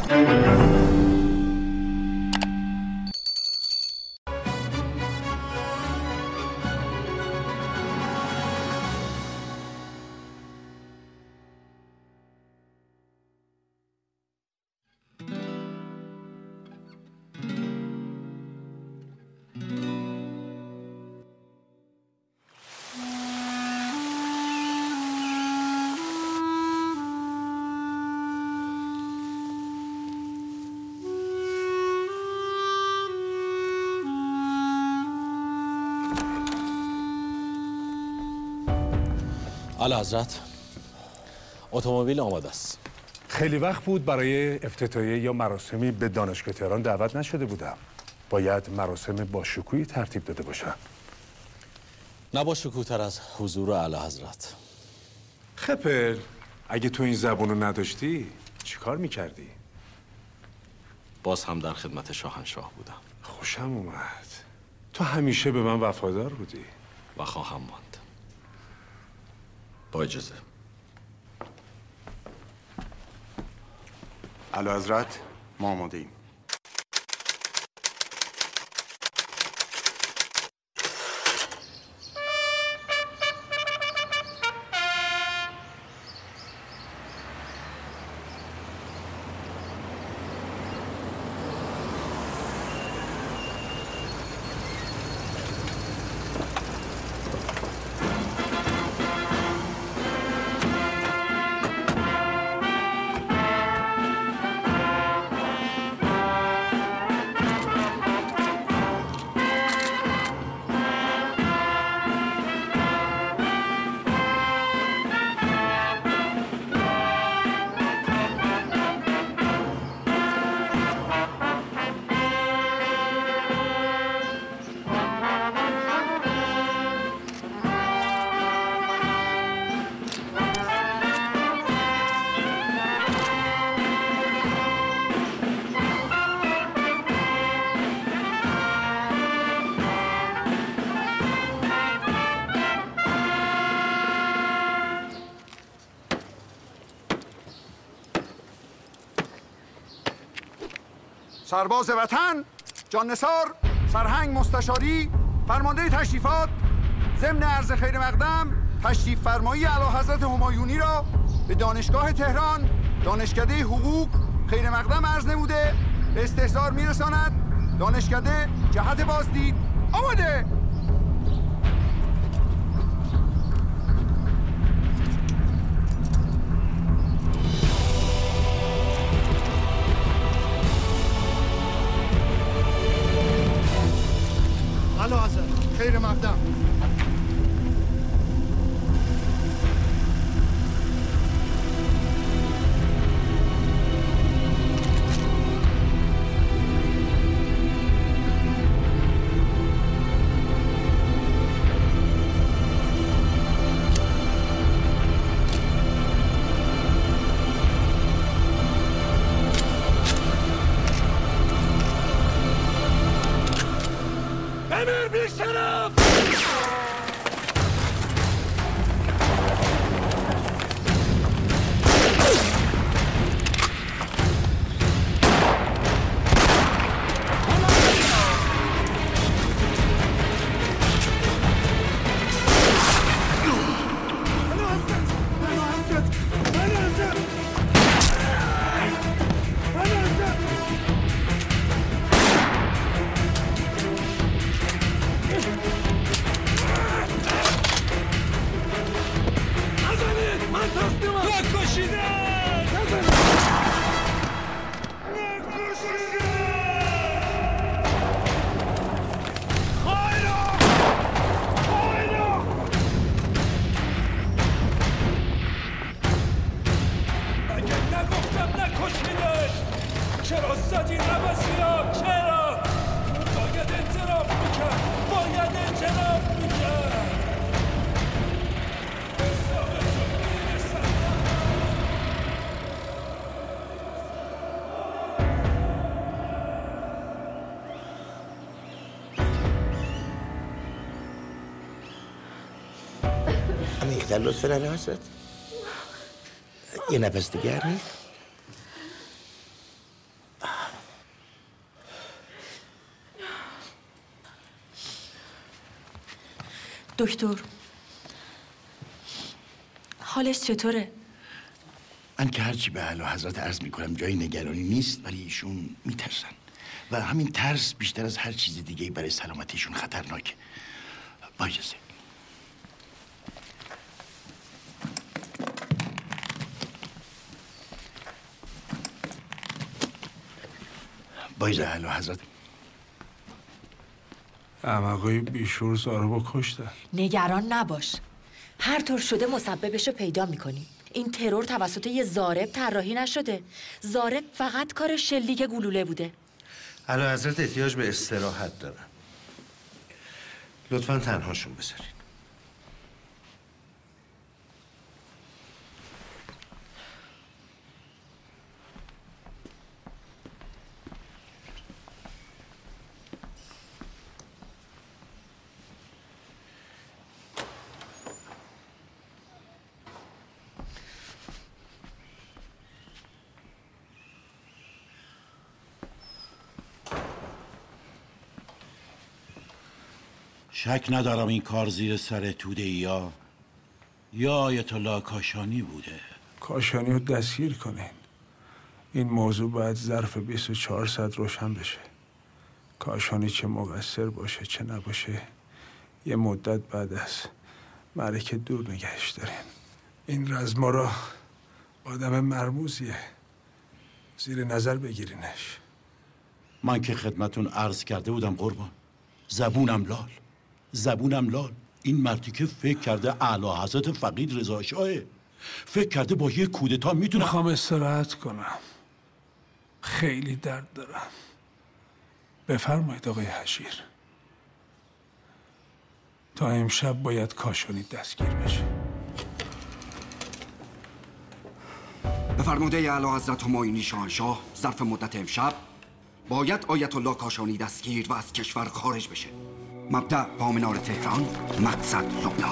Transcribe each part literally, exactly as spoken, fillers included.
اعلیحضرت اتومبیل آماده است. خیلی وقت بود برای افتتاحیه یا مراسمی به دانشگاه تهران دعوت نشده بودم. باید مراسم با شکوهی ترتیب داده باشم. نه با شکوه‌تر از حضور اعلیحضرت. خپل، اگه تو این زبونو نداشتی چیکار میکردی؟ باز هم در خدمت شاهنشاه بودم. خوشم اومد. تو همیشه به من وفادار بودی و خواهم ماند. با اجازه. اعلیحضرت ما آماده ایم. سرباز وطن، جان نثار، سرهنگ مستشاری، فرمانده تشریفات، ضمن عرض خیر مقدم تشریف فرمایی اعلیحضرت همایونی را به دانشگاه تهران دانشکده حقوق خیر مقدم عرض نموده به استحضار میرساند. دانشکده جهت بازدید آماده. اعلیحضرت خیر مقدم. امیر بیشرف! عمیق‌تر لطفاً اعلیحضرت. یه نفس دیگه نیست. دکتر حالش چطوره؟ من که هرچی به اعلی حضرت عرض میکنم جایی نگرانی نیست، ولی ایشون میترسن و همین ترس بیشتر از هر چیز دیگه برای سلامتیشون خطرناکه. با اجازه. با اجازه اعلی حضرت. احمقای بیشور زارو کشتن. نگران نباش، هر طور شده مسببش رو پیدا میکنی. این ترور توسط یه ضارب طراحی نشده. ضارب فقط کار شلیک گلوله بوده. اعلی حضرت احتیاج به استراحت دارن. لطفاً تنهاشون بذارین. شک ندارم این کار زیر سر توده یا یا آیت الله کاشانی بوده. کاشانی رو دستگیر کنین. این موضوع باید ظرف بیست و چهار ساعت روشن بشه. کاشانی چه مقصر باشه چه نباشه یه مدت بعد از معرکه دور نگهش دارین. این رزما را آدم مرموزیه، زیر نظر بگیرینش. من که خدمتون عرض کرده بودم قربان، زبونم لال زبونم لال. این مردی که فکر کرده اعلی حضرت فقید رضا شاهه، فکر کرده با یه کودتا میتونه. میخوام استراحت کنم، خیلی درد دارم. بفرمایید آقای حشیر. تا امشب باید کاشانی دستگیر بشه. به فرموده اعلی حضرت همایونی شاهنشاه ظرف مدت امشب باید آیت الله کاشانی دستگیر و از کشور خارج بشه. مبدأ پامنار تهران، مقصد لبنان.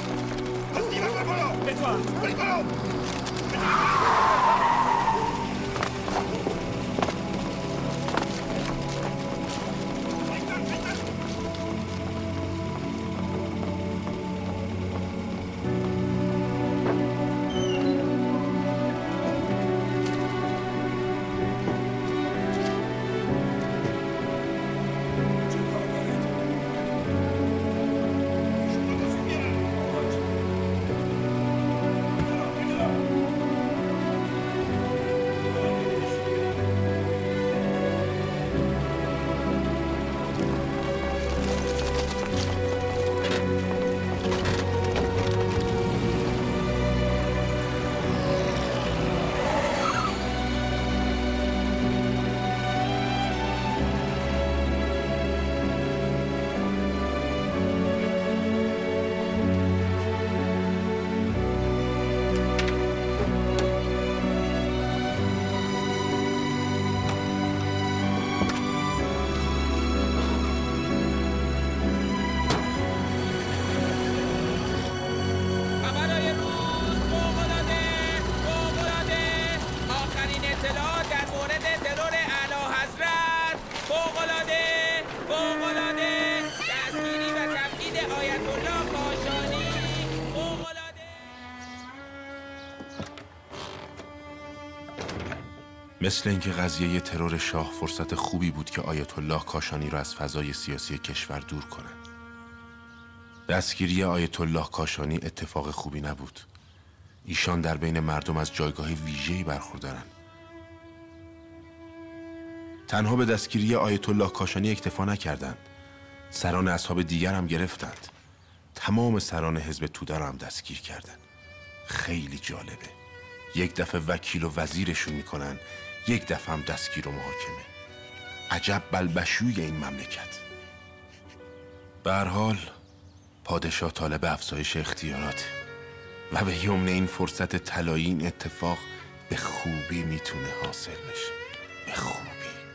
مثل اینکه قضیه ترور شاه فرصت خوبی بود که آیت الله کاشانی را از فضای سیاسی کشور دور کنه. دستگیری آیت الله کاشانی اتفاق خوبی نبود. ایشان در بین مردم از جایگاه ویژه‌ای برخوردارن. تنها به دستگیری آیت الله کاشانی اکتفا نکردند. سران اصحاب دیگر هم گرفتند. تمام سران حزب توده را هم دستگیر کردند. خیلی جالبه. یک دفعه وکیل و وزیرشون میکنن، یک دفعه هم دستگیر و محاکمه. عجب بلبشوی این مملکت. به هر حال پادشاه طالب افزایش اختیارات و به یمن این فرصت طلایی این اتفاق به خوبی میتونه حاصل بشه. به خوبی.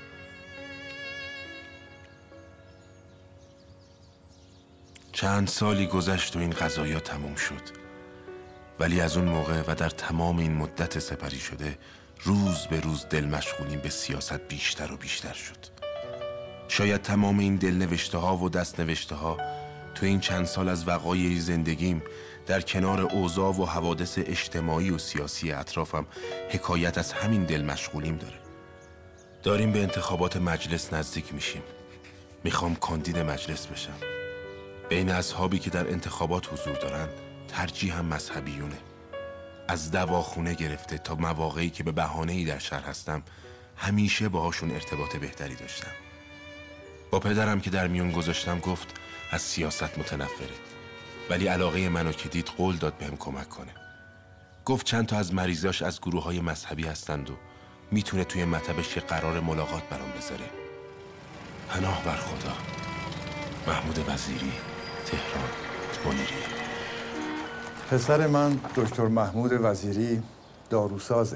چند سالی گذشت و این قضایا تموم شد، ولی از اون موقع و در تمام این مدت سپری شده روز به روز دل مشغولیم به سیاست بیشتر و بیشتر شد. شاید تمام این دل نوشته ها و دست نوشته ها تو این چند سال از وقایع زندگیم در کنار اوضاع و حوادث اجتماعی و سیاسی اطرافم حکایت از همین دل مشغولیم داره. داریم به انتخابات مجلس نزدیک میشیم. میخوام کاندید مجلس بشم. بین اصحابی که در انتخابات حضور دارن ترجیح هم مذهبیونه. از دواخونه گرفته تا مواقعی که به بهانه‌ای در شهر هستم همیشه باهاشون ارتباط بهتری داشتم. با پدرم که در میون گذاشتم گفت از سیاست متنفره، ولی علاقه منو که دید قول داد بهم کمک کنه. گفت چند تا از مریضاش از گروه‌های مذهبی هستند و میتونه توی مطبش یه قرار ملاقات برام بذاره. پناه بر خدا. محمود وزیری، تهران، منیریه. پسر من دکتر محمود وزیری داروسازه.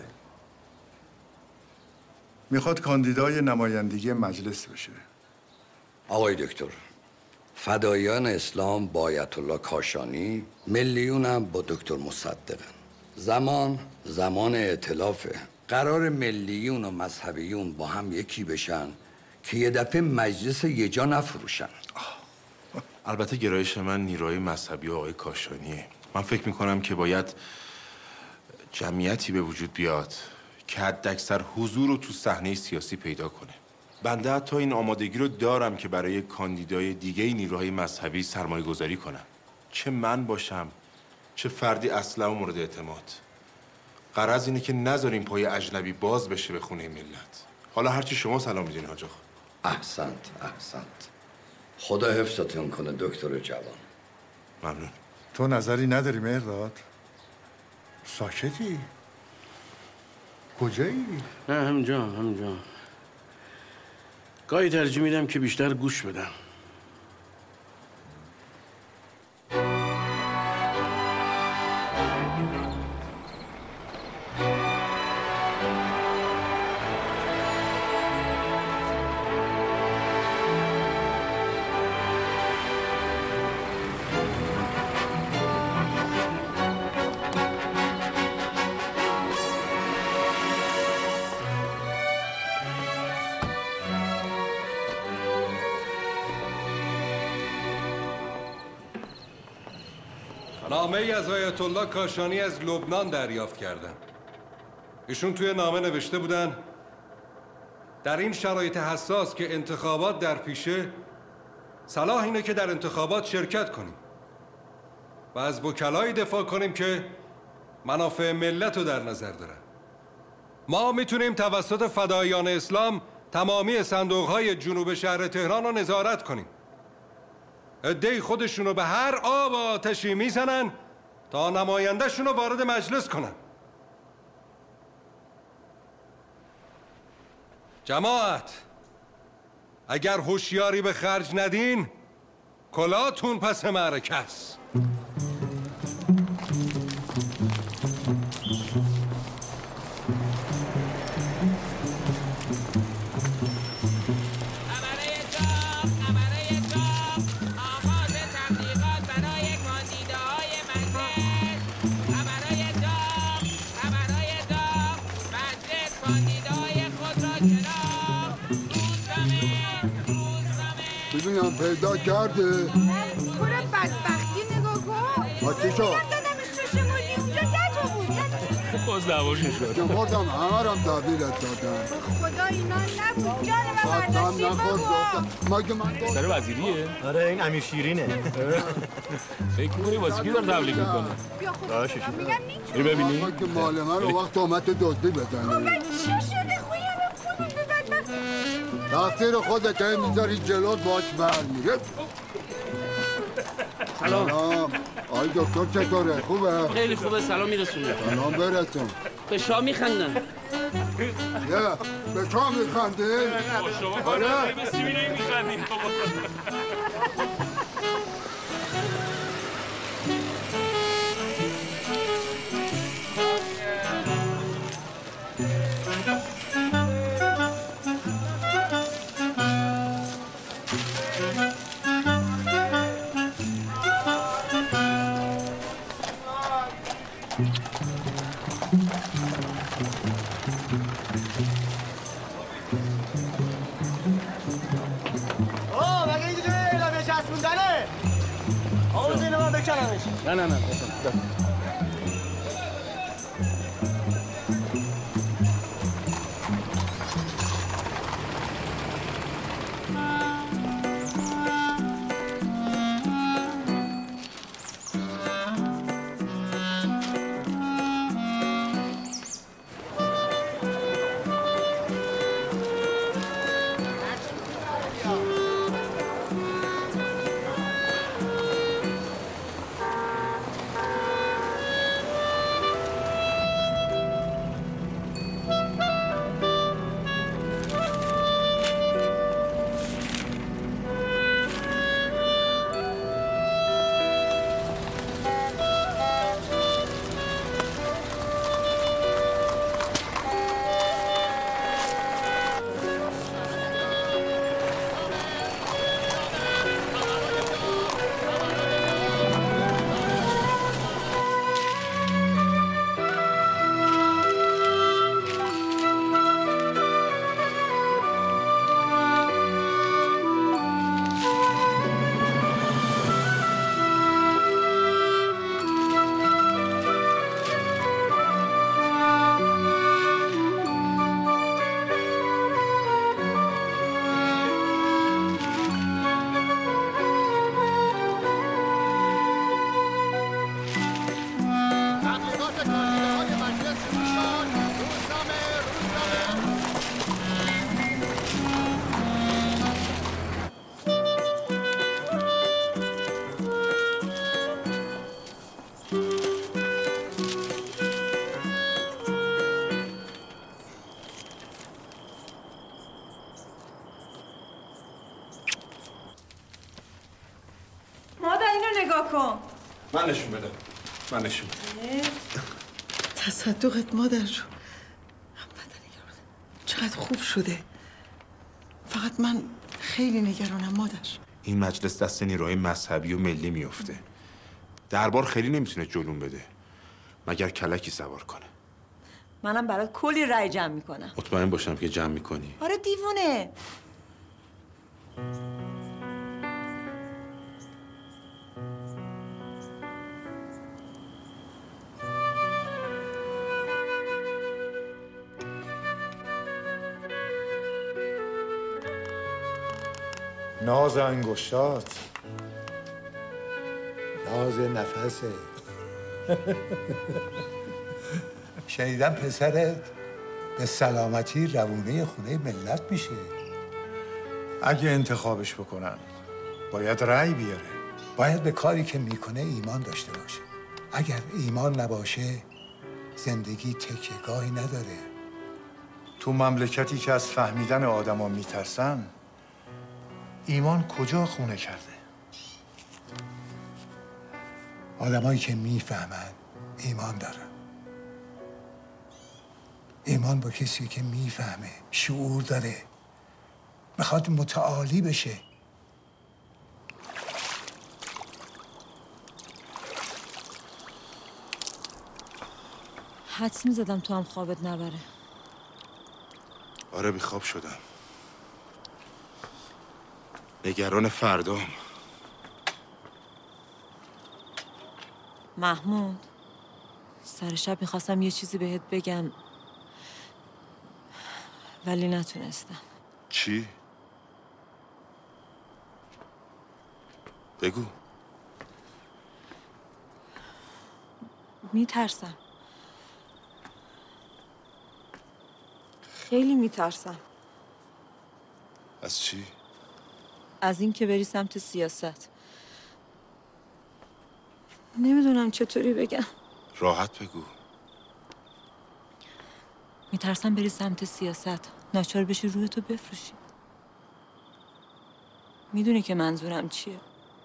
میخواد کاندیدای نمایندگی مجلس بشه. آقای دکتر، فدایان اسلام با آیت الله کاشانی، ملیون هم با دکتر مصدقن. زمان زمان ائتلافه. قرار ملیون و مذهبیون با هم یکی بشن که یه دفعه مجلس یه جا نفروشن. البته گرایش من نیروی مذهبی و آقای کاشانیه. من فکر میکنم که باید جمعیتی به وجود بیاد که حداکثر حضور رو تو صحنه سیاسی پیدا کنه. بنده حتی این آمادگی رو دارم که برای کاندیدای دیگه نیروهای مذهبی سرمایه گذاری کنم. چه من باشم چه فردی اصلا و مورد اعتماد. غرض اینه که نذاریم پای اجنبی باز بشه به خونه ملت. حالا هرچی شما سلام میدین حاج آقا. احسنت احسنت. خدا حفظتون کنه دکتر جوان. ممنون. تو نظری نداری مهرداد؟ ساکتی؟ کجایی؟ نه همینجا همینجا. گاهی ترجیح میدم که بیشتر گوش بدم. نامه ای از آیت الله کاشانی از لبنان دریافت کردم. ایشون توی نامه نوشته بودن در این شرایط حساس که انتخابات در پیشه، صلاح اینه که در انتخابات شرکت کنیم و از وکلایی دفاع کنیم که منافع ملت رو در نظر دارن. ما میتونیم توسط فدایان اسلام تمامی صندوق‌های جنوب شهر تهران رو نظارت کنیم. عده‌ای خودشونو به هر آب و آتشی میزنن تا نماینده‌شون رو وارد مجلس کنن. جماعت، اگر هوشیاری به خرج ندین کلاتون پس معرکه است. ببینم پیدا کرده. پورا بدبختی نگاه کن. آتی شد دادمش تو شمالی اونجا ده تا بود. باز دعواشون شد. نمردم همه رم تحویلت دادم. خدا اینا نبود. جان من برداشتی بابا. مگه من گفت سر وزیریه؟ آره این امیر شیرینه. فکر می‌کنی واسه کی داره تبلیغ می‌کنه؟ بیا خب داشت میگم میتونی. بری ببینی؟ مگه مال من رو وقت اومد دزدی بزنی. خب چی شده خویم خونی به بدبختی؟ تقصیر خودت که میذاری جلوت باش برمیره. سلام. سلام. آی دکتر چطوره؟ خوبه؟ خیلی خوبه، سلام میرسونه. سلام برسون. به شاه میخندن. یه به شاه میخندی؟ شما آره؟ به سیبیلی میخندین. بکنمش. نه نه نه من نشون بدم. من نشون بدم. تصدقت مادر جو. چقدر خوب شده. فقط من خیلی نگرانم مادر. این مجلس دست نیروهای مذهبی و ملی میفته. دربار خیلی نمیتونه جلوم بده مگر کلکی سوار کنه. منم برات کلی رای جمع میکنم. مطمئن باشم که جمع میکنی. آره دیوونه. ناز انگشتات، ناز نفسه. شنیدم پسرت به سلامتی روونه خونه ملت میشه. اگه انتخابش بکنن باید رأی بیاره. باید به کاری که میکنه ایمان داشته باشه. اگر ایمان نباشه زندگی تکیه‌گاهی نداره. تو مملکتی که از فهمیدن آدما میترسن ایمان کجا خونه کرده؟ آدمایی که میفهمن ایمان دارن. ایمان با کسی که میفهمه، شعور داره، میخواد متعالی بشه. حدس میزدم تو هم خوابت نبره. آره بیخواب شدم. نگران فردام. محمود، سر شب میخواستم یه چیزی بهت بگم ولی نتونستم. چی؟ بگو. میترسم. خیلی میترسم. از چی؟ از این که بری سمت سیاست. نمیدونم چطوری بگم. راحت بگو. میترسم بری سمت سیاست، ناچار بشی روی تو بفروشی. میدونی که منظورم چیه؟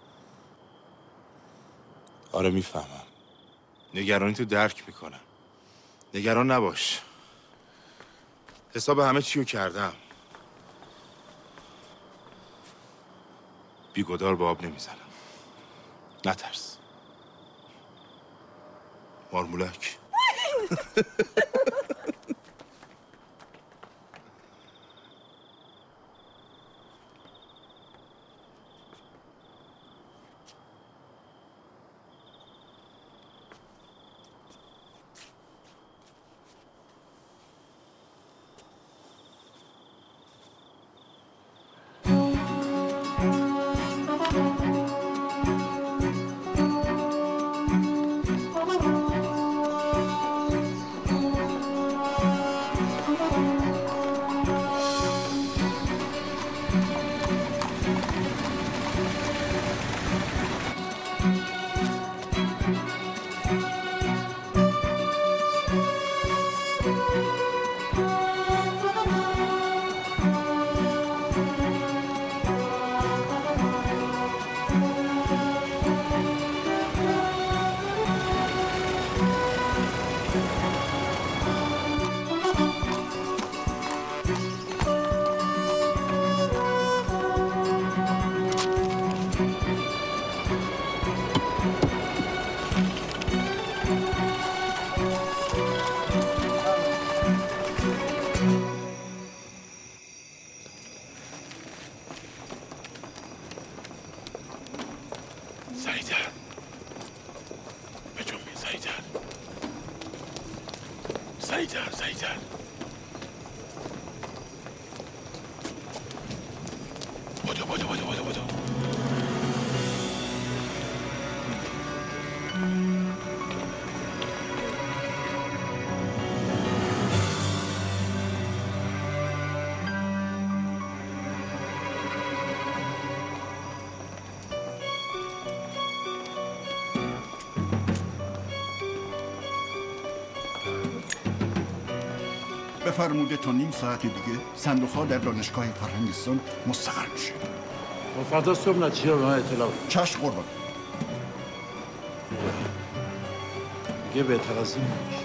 آره میفهمم. نگرانی تو درک میکنم. نگران نباش. حساب همه چی رو کردم. بیگدار به آب نمیزنم. نترس. مارمولک. بدو بدو بدو بدو بدو بفرموده تا نیم ساعت دیگه صندوق ها در دانشگاه فرهنگستان مستقر میشه. و فردا صبح نتیجه به من اطلاع. چشم قربان. دیگه بهتر از این نمیشه.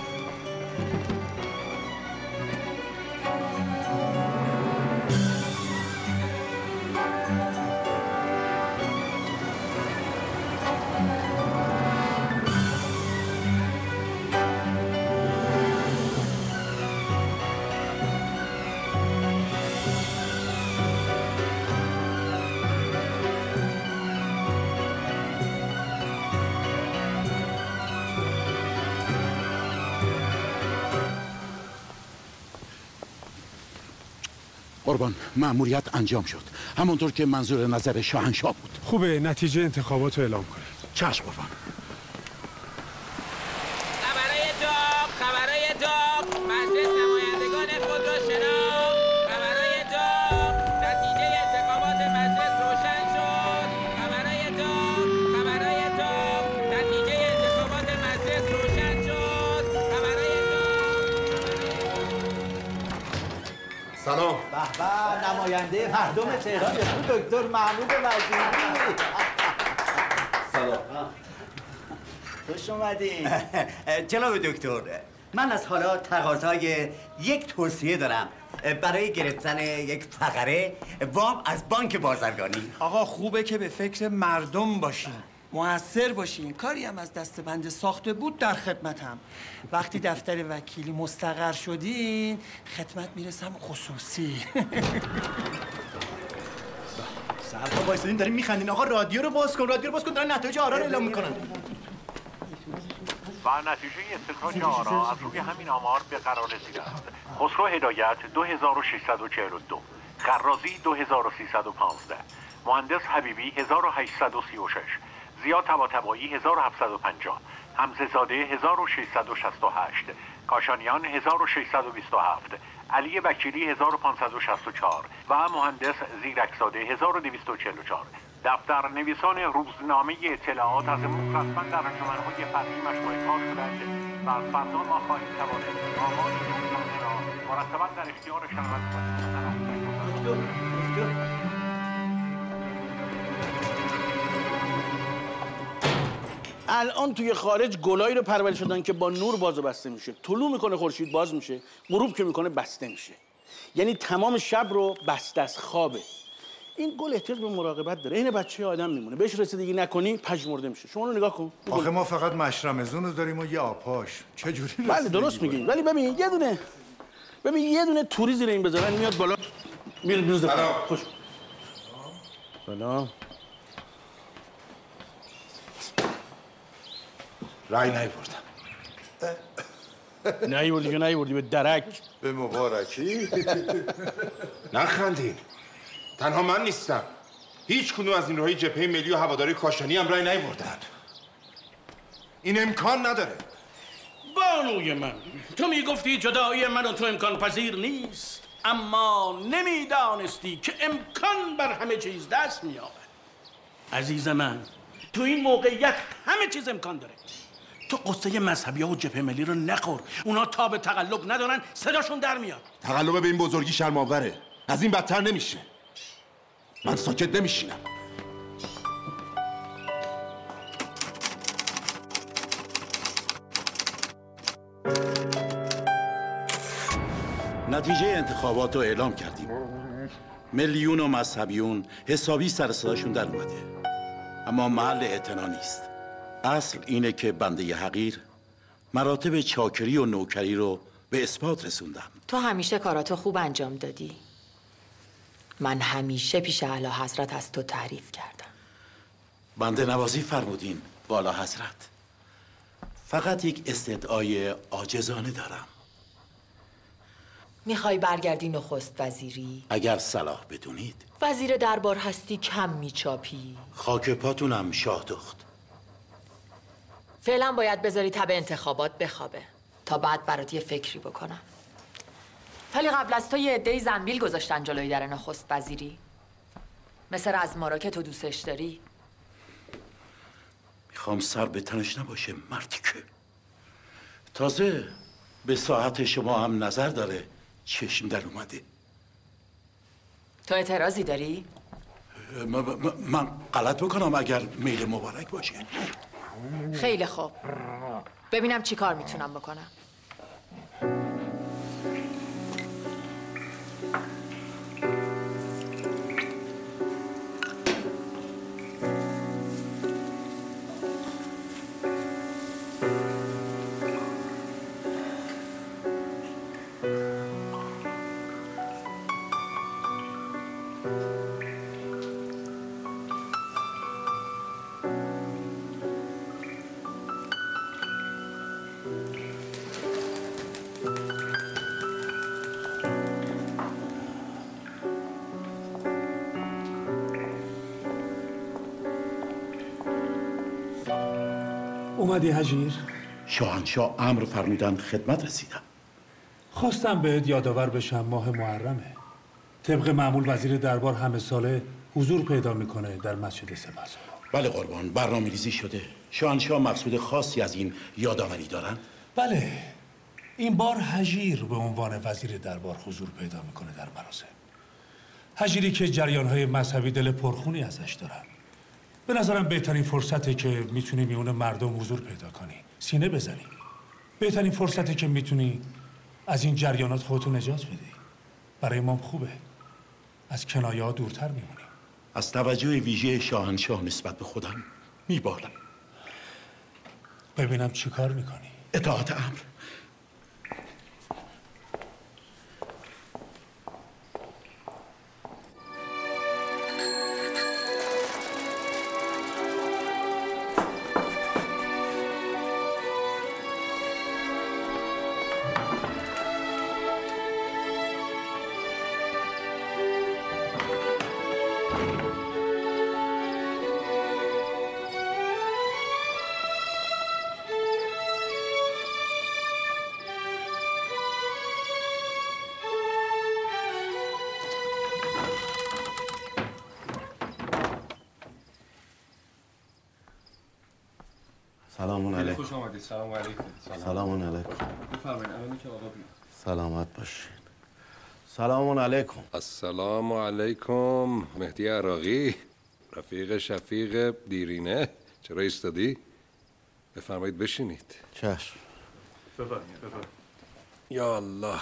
قربان، مأموریت انجام شد همونطور که منظور نظر شاهنشاه بود. خوبه، نتیجه انتخابات رو اعلام کنید. چشم قربان. خبرای داغ، خبرای داغ، مجلس نمایندگان خود را شناخت. خبرای داغ، نتیجه انتخابات مجلس روشن شد. خبرای داغ، خبرای داغ، نتیجه انتخابات مجلس روشن شد. خبرای سلام. به به، نماینده مردم تهران دکتر محمود وزیری. سلام. خوش اومدین. جناب دکتر، من از حالا تقاضای یک توصیه دارم برای گرفتن یک فقره وام از بانک بازرگانی. آقا خوبه که به فکر مردم باشین، موثر باشین. کاری هم از دست بنده ساخته بود در خدمتم. وقتی دفتر وکیلی مستقر شدین خدمت میرسم خصوصی. سرها وایسادین دارین میخندین. آقا رادیو رو باز کن، رادیو رو باز کن، دارن نتایج آرا رو اعلام میکنن. و نتیجه استخراج آرا از روی همین آمار به قرار رسیده است. خسرو هدایت دو هزار و ششصد و چهل و دو، خرازی دو هزار و سیصد و پانزده، مهندس حبیبی هزار و هشتصد و سی و شش، زیاد طباطبایی هزار و هفتصد و پنجاه، حمزه زاده هزار و ششصد و شصت و هشت، کاشانیان هزار و ششصد و بیست و هفت، علی وکیلی هزار و پانصد و شصت و چهار و مهندس زیرکزاده هزار و دویست و چهل و چهار. دفتر نویسان روزنامه اطلاعات از امروز رسما در انجمن‌های فرعی مشغول کار شدند و از فردا ما خواهیم توانست آمار روزنامه را مرتبا در اختیار شنوندگان. الان توی خارج گلایی رو پرورش شدن که با نور باز و بسته میشه. طلوع میکنه خورشید باز میشه، غروب که میکنه بسته میشه. یعنی تمام شب رو بسته از خوابه. این گل احتیاج به مراقبت داره. این بچه آدم میمونه، بهش رسیدگی نکنی پژمرده میشه. شما رو نگاه کن. آخه ما فقط مشرمزون رو داریم و یه آبهاش. چه جوری رسیدگی؟ بله درست میگین، ولی ببین یه دونه ببین یه دونه توری زیر این بذارن میاد بالا میره میوزه. سلام. خوش. سلام. رای نیوردم. نیوردی که نیوردی به درک. به مبارکی. نخندین. تنها من نیستم. هیچ کدوم از این روهای جبهه ملی و هواداری کاشانی هم رای نیوردن. این امکان نداره. بانوی من، تو میگفتی جدایی من و تو امکان پذیر نیست، اما نمیدانستی که امکان بر همه چیز دست مییابد. عزیز من، تو این موقعیت همه چیز امکان داره. تو قصه مذهبی ها و جبهه ملی رو نخور. اونا تا به تقلب ندارن، صداشون در میاد. تقلب به این بزرگی شرم‌آوره. از این بدتر نمیشه. من ساکت نمیشینم. نتیجه انتخابات رو اعلام کردیم. ملیون و مذهبیون حسابی سر صداشون در اومده، اما محل اعتنا نیست. اصل اینه که بنده حقیر مراتب چاکری و نوکری رو به اثبات رسوندم. تو همیشه کاراتو خوب انجام دادی. من همیشه پیش اعلی حضرت از تو تعریف کردم. بنده نوازی فرمودین والا حضرت. فقط یک استدعای عاجزانه دارم. میخوای برگردی نخست وزیری؟ اگر صلاح بدونید. وزیر دربار هستی کم میچاپی. خاک پاتونم شاه دخت. فعلا باید بذاری تب انتخابات بخوابه تا بعد برات یه فکری بکنم. ولی قبل از تو یه عده‌ای زنبیل گذاشتن جلوی در نخست وزیری، مثل رزمارا که تو دوستش داری. میخوام سر به تنش نباشه مردی که تازه به ساعت شما هم نظر داره. چشم در اومده. تو اعتراضی داری؟ م- م- من غلط بکنم اگر میل مبارک باشه. خیلی خوب، ببینم چی کار میتونم بکنم. اومدی هجیر؟ شاهنشاه امر فرمودن خدمت رسیدم. خواستم بهت یادآور بشم ماه محرمه. طبق معمول وزیر دربار همه ساله حضور پیدا میکنه در مسجد سپهسالار. بله قربان، برنامه ریزی شده. شاهنشاه مقصود خاصی از این یادآوری دارن؟ بله، این بار هجیر به عنوان وزیر دربار حضور پیدا میکنه در مراسم. هجیری که جریانهای مذهبی دل پرخونی ازش دارن. به نظرم بهترین فرصته که میتونی میون مردم حضور پیدا کنی، سینه بزنی. بهترین فرصته که میتونی از این جریانات خودتو نجات بدی. برای ما خوبه. از کنایه ها دورتر میمونی. از توجه ویژه شاهنشاه نسبت به خودم میبالم. ببینم چی کار میکنی. اطاعت امر. سلام علیکم. خوش آمدید. سلام علیکم. سلام علیکم. بفرمایید. الان که آقا بیاد. سلامت باشین. سلام علیکم. السلام علیکم. مهدی عراقی، رفیق شفیق دیرینه. چرا ایستادی؟ بفرمایید بشینید. چشم. بفرمایید. بفرمایید. یا الله.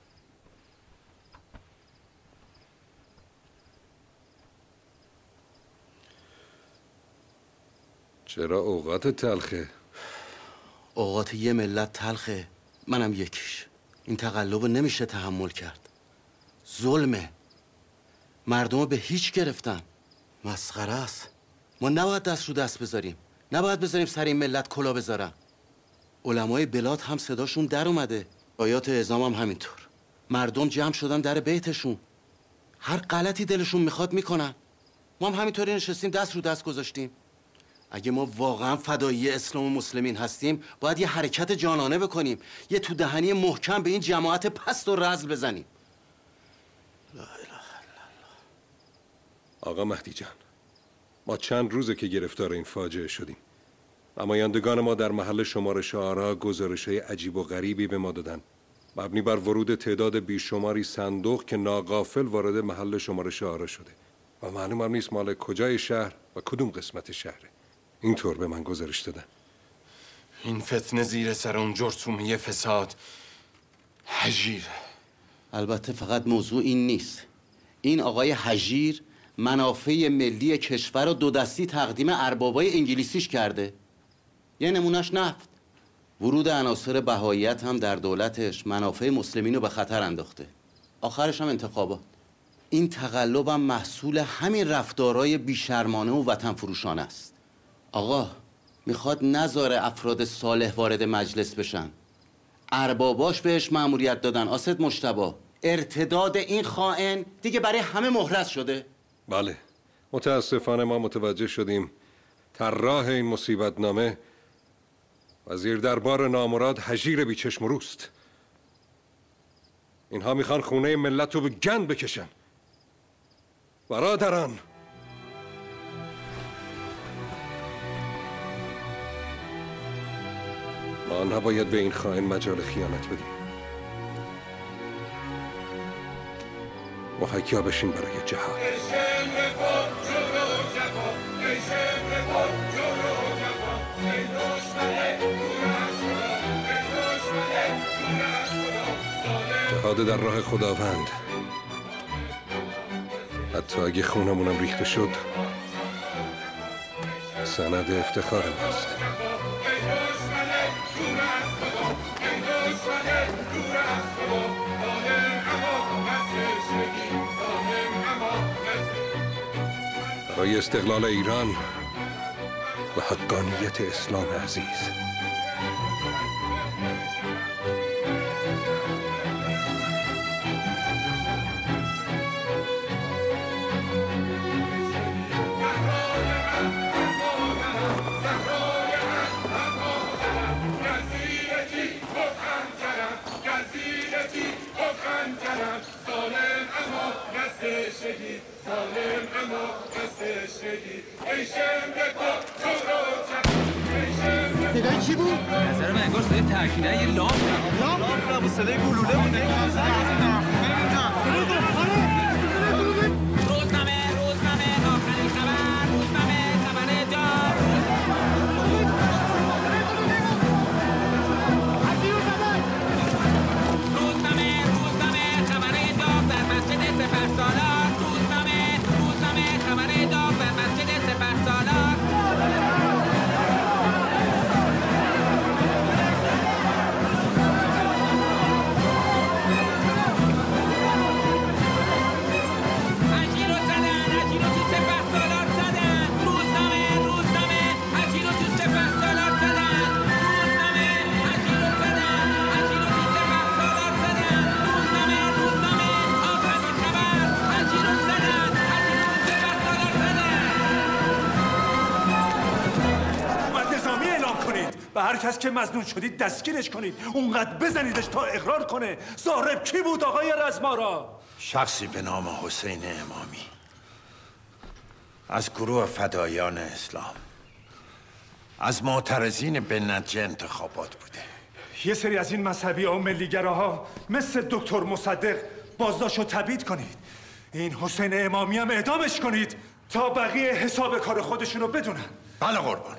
چرا اوقات تلخه؟ اوقات یه ملت تلخه، منم یکیش. این تقلب نمیشه تحمل کرد. ظلمه. مردم به هیچ گرفتن. مسخره است. ما نباید دست رو دست بذاریم. نباید بذاریم سر این ملت کلا بذارن. علمای بلاد هم صداشون در اومده. آیات اعظام هم همینطور. مردم جمع شدن در بیتشون. هر غلطی دلشون میخواد میکنن. ما هم همینطوری نشستیم دست رو دست گذاشتیم. اگه ما واقعا فدایی اسلام و مسلمین هستیم باید یه حرکت جانانه بکنیم، یه تو دهنی محکم به این جماعت پست و رذل بزنیم. لا اله الا الله. آقا مهدی جان، ما چند روزه که گرفتار این فاجعه شدیم. نمایندگان ما در محل شمارش آرا گزارش‌های عجیب و غریبی به ما دادن، مبنی بر ورود تعداد بیشماری صندوق که ناغافل وارد محل شمارش آرا شده و معلوم هم نیست مال کجای شهر و کدوم قسمت شهره. اینطور به من گزارش دادن. این فتنه زیر سر اون جرثومه فساد هجیر. البته فقط موضوع این نیست. این آقای هجیر منافع ملی کشور رو دو دستی تقدیم اربابای انگلیسیش کرده. یه نمونهش نفت. ورود عناصر بهاییت هم در دولتش منافع مسلمین رو به خطر انداخته. آخرش هم انتخابات. این تقلب هم محصول همین رفتارهای بیشرمانه و وطن فروشانه است. آقا میخواد نذاره افراد صالح وارد مجلس بشن. ارباباش بهش مأموریت دادن. آسد مجتبی ارتداد این خائن دیگه برای همه مهلت شده. بله، متاسفانه ما متوجه شدیم طراح این مصیبت نامه وزیر دربار نامراد هژیر بیچشم و روست. اینها میخوان خونه ملت رو به گند بکشن. برادران، ما نباید به این خائن مجال خیانت بدیم. مهیا بشین برای جهاد. جهاد در راه خداوند، حتی اگه خونمونم ریخته شد سند افتخار ماست. برای استقلال ایران و حقانیت اسلام عزیز. صدای چی بود؟ نظر من انگار صدای ترکیدن یه لامپ لامپ نبود، صدای گلوله بود. روزنامه روزنامه آخرین خبر روزنامه خبر دار. روزنامه روزنامه خبر دار در مسجد سپهسالار. روزنامه روزنامه خبر دار در مسجد سپهسالار. به هر کس که مظنون شدید دستگیرش کنید، اونقدر بزنیدش تا اقرار کنه. زاهرب کی بود آقای رزمارا؟ شخصی به نام حسین امامی از گروه فدایان اسلام، از معترضین به نتیجه انتخابات بوده. یه سری از این مذهبی ها و ملیگراها مثل دکتر مصدق بازداشت و تبعید کنید. این حسین امامی هم اعدامش کنید تا بقیه حساب کار خودشونو بدونن. بله قربان.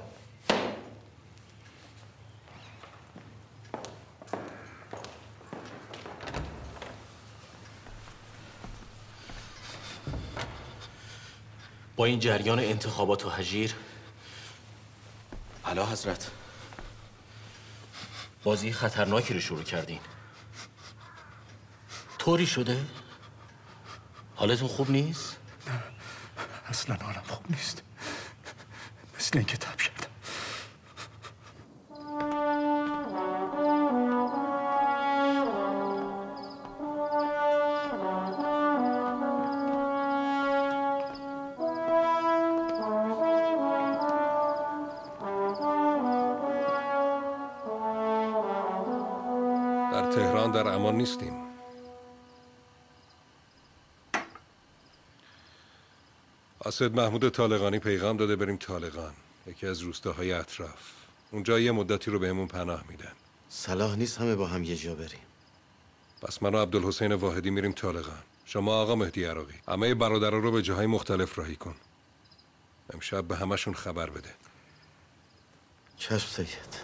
با این جریان انتخابات و هژیر، اعلی حضرت، بازی خطرناکی رو شروع کردین. طوری شده؟ حالتون خوب نیست؟ نه، اصلا حالم خوب نیست. مثل اینکه تب کردم. در تهران در امان نیستیم. اسد محمود طالقانی پیغام داده بریم طالقان، یکی از روستاهای اطراف. اونجا یه مدتی رو بهمون پناه میدن. صلاح نیست همه با هم یه جا بریم. پس من و عبدالحسین واحدی میریم طالقان. شما آقا مهدی عراقی همه برادرها رو به جاهای مختلف راهی کن. امشب به همشون خبر بده. چشم سید.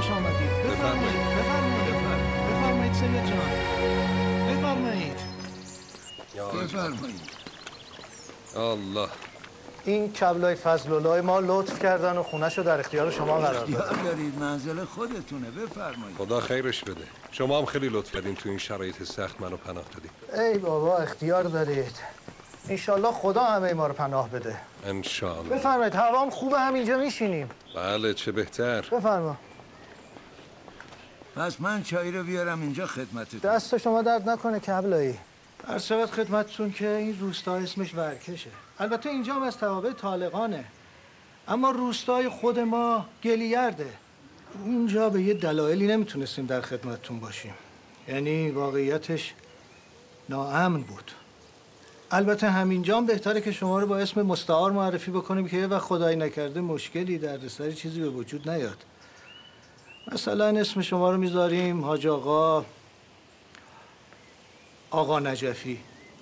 خوش آمدید. بفرمایید. بفرمایید. بفرمایید سید جان. بفرمایید. بفرمایید. الله. این کبلای فضلالله ما لطف کردن و خونه‌شو در اختیار شما قرار دادن. اختیار دارید، منزل خودتونه، بفرمایید. خدا خیرش بده. شما هم خیلی لطف کردین تو این شرایط سخت منو پناه دادین. ای بابا اختیار دارید. انشالله خدا همه ما رو پناه بده. انشالله. بفرمایید، هوام خوبه، همینجا میشینیم. بله چه بهتر. بفرما. پس من چای رو بیارم اینجا خدمتتون. دست شما درد نکنه کبلایی. عرض شود خدمتتون که این روستا اسمش ورکشه. البته اینجا هم از توابع طالقانه. اما روستای خود ما گلیرده. اینجا به یه دلایلی نمیتونستیم در خدمتتون باشیم. یعنی واقعیتش ناامن بود. البته همینجا هم بهتره که شما رو با اسم مستعار معرفی بکنیم که یه وقت خدایی نکرده مشکلی دردسری چیزی به وجود نیاد. مثلا اسم شما رو میذاریم حاج آقا آقا نجفی.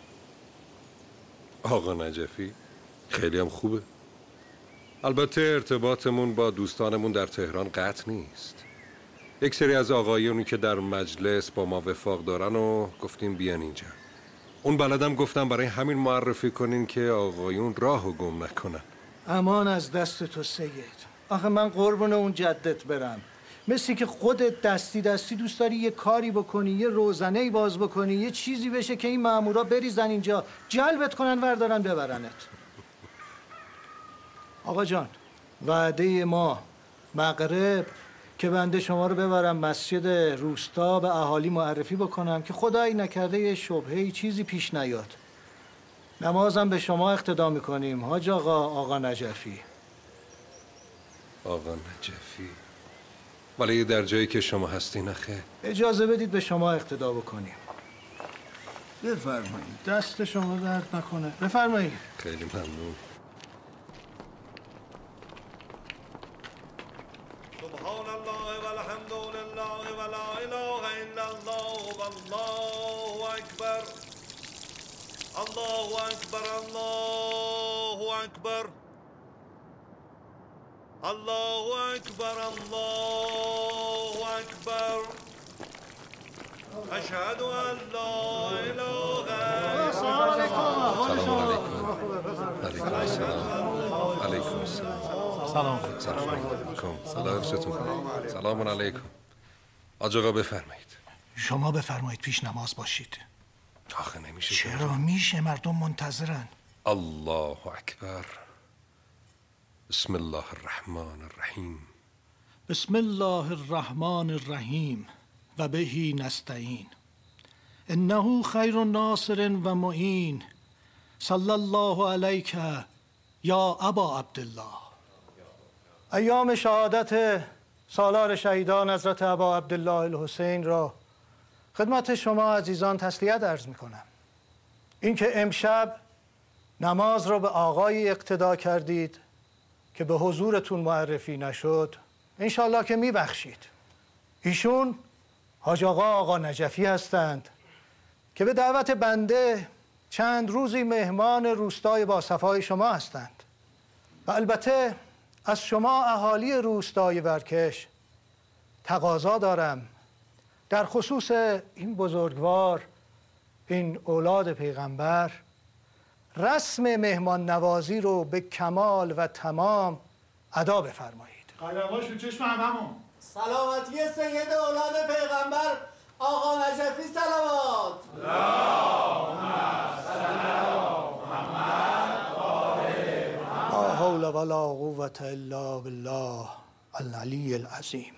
آقا نجفی خیلی هم خوبه. البته ارتباطمون با دوستانمون در تهران قطع نیست. یک سری از آقایونی که در مجلس با ما وفاق دارن و گفتیم بیان اینجا. اون بلدم گفتم برای همین معرفی کنین که آقایون راهو گم نکنن. امان از دست تو سید. آخه من قربون اون جدت برم. مثل که خودت دستی دستی دوست داری یه کاری بکنی، یه روزنه‌ای باز بکنی، یه چیزی بشه که این مامورا بریزن اینجا جلبت کنن وردارن ببرنت. آقا جان، وعده ما مغرب که بنده شما رو ببرم مسجد روستا به اهالی معرفی بکنم که خدایی نکرده یه شبهه‌ای چیزی پیش نیاد. نمازم به شما اقتدا میکنیم حاج آقا آقا نجفی. آقا نجفی ولی در جایی که شما هستی نخه. اجازه بدید به شما اقتدا بکنیم. بفرمایید. دست شما درد نکنه. بفرمایید. خیلی ممنون. سبحان الله والحمد لله ولا اله الا الله والله اکبر. الله اکبر. الله اکبر. الله اکبر. الله اکبر. اشهد ان لا اله الا سلام علیکم. علیکم السلام. علیکم السلام. سلام. سلام علیکم. سلام علیکم. سلام علیکم. حاج آقا بفرمایید. شما بفرمایید پیش نماز باشید. آخه نمیشه. چرا میشه؟ مردم منتظرن. الله اکبر. بسم الله الرحمن الرحیم. بسم الله الرحمن الرحیم و بهی نستعین. انه خیر ناصر و معین. صلی الله علیک یا ابا عبدالله. ایام شهادت سالار شهیدان حضرت ابا عبدالله الحسین را خدمت شما عزیزان تسلیت عرض می کنم. اینکه امشب نماز را به آقای اقتدا کردید که به حضورتون معرفی نشد، انشالله که می بخشید. ایشون حاج آقا آقا نجفی هستند که به دعوت بنده چند روزی مهمان روستای باصفای شما هستند و البته از شما اهالی روستای ورکش تقاضا دارم در خصوص این بزرگوار، این اولاد پیغمبر، رسم مهمان نوازی رو به کمال و تمام ادا بفرمایید. قدم‌ها شو چشم هممون. سلامتی سید اولاد پیغمبر آقا نجفی صلوات. لا حول ولا قوة الا بالله العلی العظیم.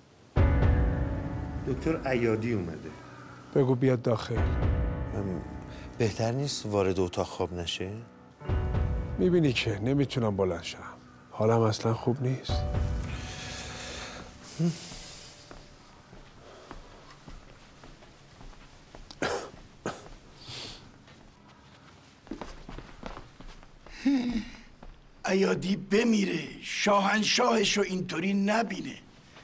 دکتر عیادی اومده. بگو بیاد داخل. بهتر نیست وارد اتاق خواب نشه؟ میبینی که نمیتونم بلند شم. حالم اصلا خوب نیست. عیادی بمیره، شاهنشاهش رو اینطوری نبینه.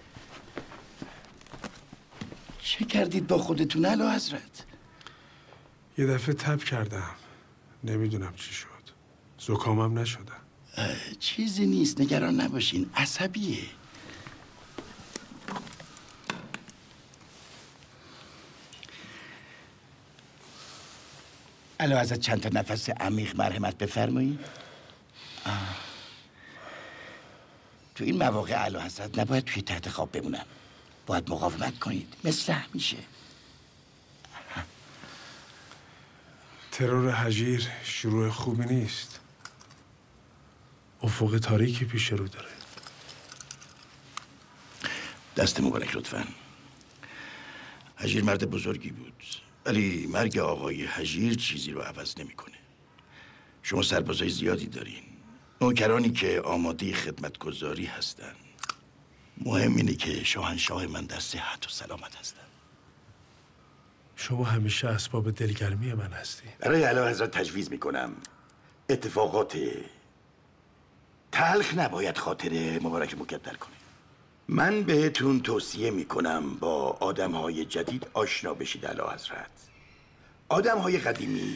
چه کردید با خودتون اعلی حضرت؟ یه دفعه تب کردم، نمیدونم چی شد. زکامم نشدم. چیزی نیست، نگران نباشین، عصبیه. الو ازت چند تا نفس عمیق مرحمت بفرمایید. تو این مواقع اعلی حضرت نباید توی تحت خواب بمونن، باید مقاومت کنید مثل همیشه. ترور هجیر شروع خوبی نیست. افق تاریکی پیش رو داره. دست مبارک لطفاً. هجیر مرد بزرگی بود، ولی مرگ آقای هجیر چیزی رو عوض نمیکنه. شما سربازای زیادی دارین، نوکرانی که آماده خدمتگزاری هستن. مهم اینه که شاهنشاه من در صحت و سلامت هستن. شما همیشه اسباب دلگرمی من هستی. برای اعلی حضرت تجویز میکنم اتفاقات تلخ نباید خاطر مبارک مکدر کنه. من بهتون توصیه میکنم با آدمهای جدید آشنا بشید اعلی حضرت. آدمهای قدیمی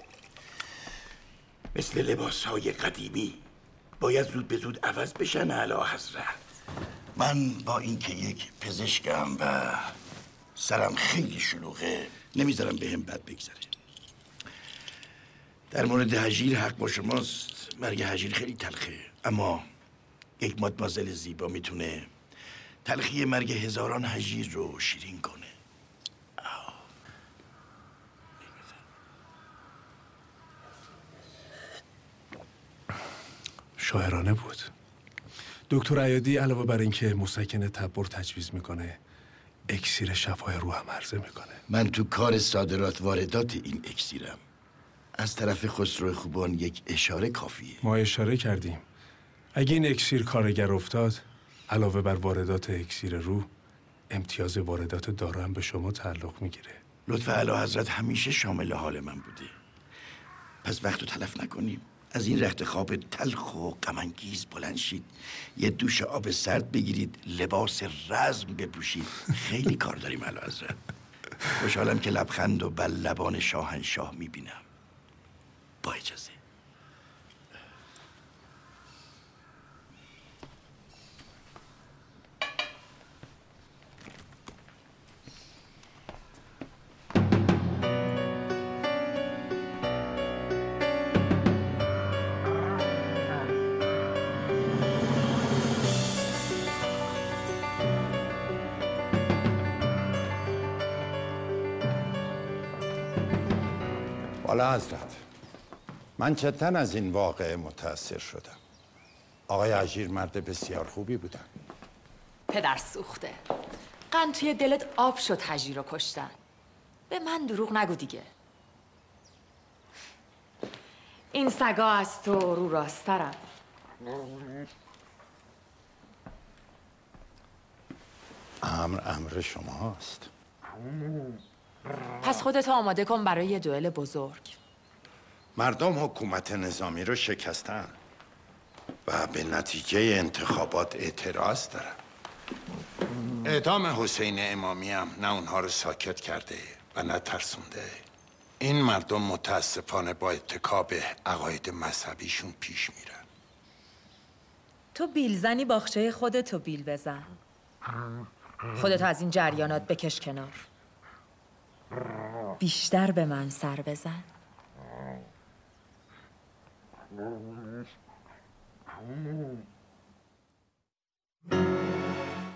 مثل لباسهای قدیمی باید زود به زود عوض بشن اعلی حضرت. من با اینکه یک پزشکم و سرم خیلی شلوغه نمیذارم به هم بد بگذره. در مورد هجیر حق با شماست، مرگ هجیر خیلی تلخه، اما یک مادمازل زیبا میتونه تلخی مرگ هزاران هجیر رو شیرین کنه. شاعرانه بود. دکتر عیادی علاوه بر اینکه مسکن تبر تجویز میکنه، اکسیر شفای روح هم عرضه میکنه. من تو کار صادرات واردات این اکسیرم. از طرف خسرو خوبان یک اشاره کافیه. ما اشاره کردیم اگه این اکسیر کارگر افتاد، علاوه بر واردات اکسیر روح، امتیاز واردات دارو هم به شما تعلق میگیره. لطف اعلی حضرت همیشه شامل حال من بوده، پس وقت رو تلف نکنیم. از این رخت خواب تلخ و غم‌انگیز بلند شید، یه دوش آب سرد بگیرید، لباس رزم بپوشید. خیلی کار داریم اعلی حضرت. خوشحالم که لبخند و بر لبان شاهنشاه میبینم. با اجازه. والا حضرت، من جدا از این واقعه متأثر شدم. آقای هجیر مرد بسیار خوبی بودن. پدر سوخته، قند توی دلت آب شد هجیر رو کشتن. به من دروغ نگو دیگه. این سگا از تو رو راسترم. امر امر شماست. پس خودت آماده کن برای یه دوئل بزرگ. مردم حکومت نظامی رو شکستن و به نتیجه انتخابات اعتراض دارن. اعدام حسین امامی هم نه اونها رو ساکت کرده و نه ترسونده. این مردم متاسفانه با اتکا به عقاید مذهبیشون پیش میرن. تو بیل زنی باخچه خودتو بیل بزن. خودتو از این جریانات بکش کنار. بیشتر به من سر بزن.